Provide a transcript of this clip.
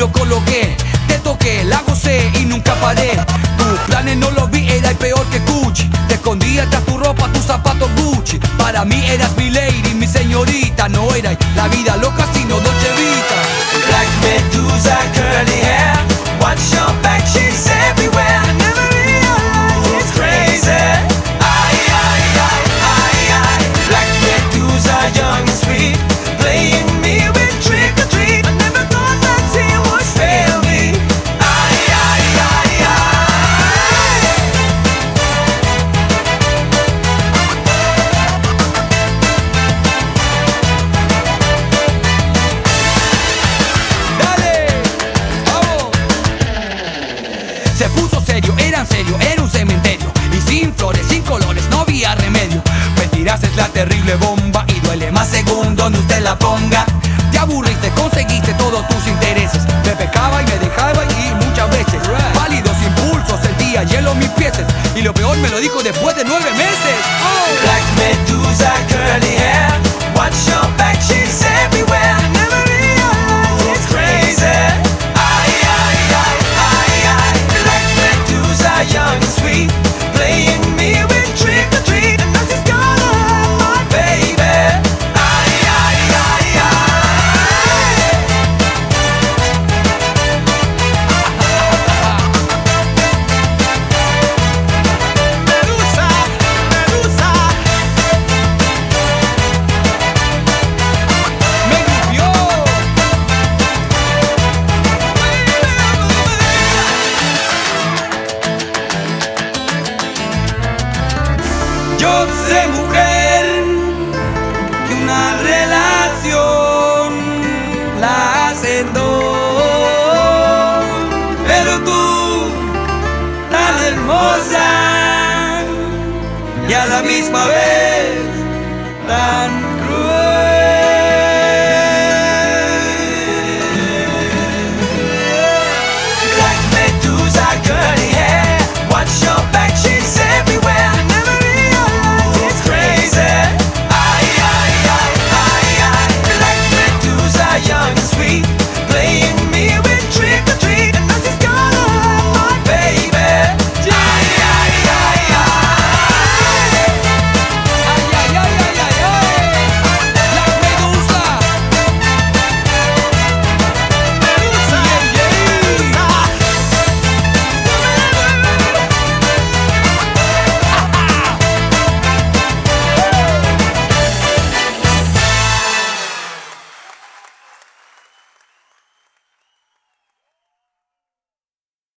lo coloqué, te toqué, la gocé y nunca paré. Tus planes no los vi, era el peor que Gucci. Te escondía tras tu ropa, tus zapatos Gucci. Para mí eras mi lady, mi señorita. No era la vida loca, sino Dolce Vita. Black Medusa, curly hair. Watch your back, she's everywhere. I never realized she's crazy. Ay, ay, ay, ay, ay. Black Medusa, young and sweet, playing me with trick or treat. I never thought that she would fail me. Ay, ay, ay, ay. Dale, vamos. Se puso serio, era en serio, era un cementerio. Y sin flores, sin colores, no había remedio. Mentiras es la terrible bomba y duele más según donde usted la ponga. Te aburriste, conseguiste todos tus intereses. Me pecaba y me dejaba y muchas veces pálidos impulsos, sentía hielo en mis pies. Y lo peor me lo dijo después de 9 meses. Oh. Black Medusa, curly hair. Watch your back, she's everywhere. I never realized she's crazy. Ay, ay, ay, ay, ay. Black Medusa, young and sweet, playing me with trick or treat. And now she's gonna have my baby. Ay, ay, ay, ay. Medusa, Medusa. Me grupió. Yo sé, mujer, que una relación la hacen dos, pero tú, tan hermosa y a la misma vez tan